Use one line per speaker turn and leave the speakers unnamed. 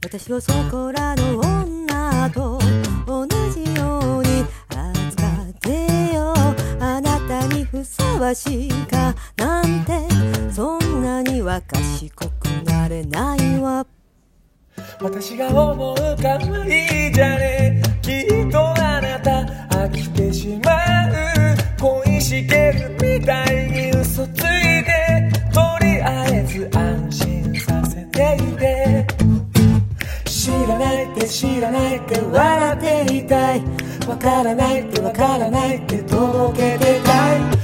私をそこらの女と同じように扱ってよ。あなたにふさわしいかなんてそんなには賢くなれないわ。
私が思うかわいいじゃね、きっとあなた飽きてしまう。恋しげるみたいに嘘ついて、とりあえず安心させていて。知らないって知らないって笑っていたい。わからないってわからないってとぼけてたい。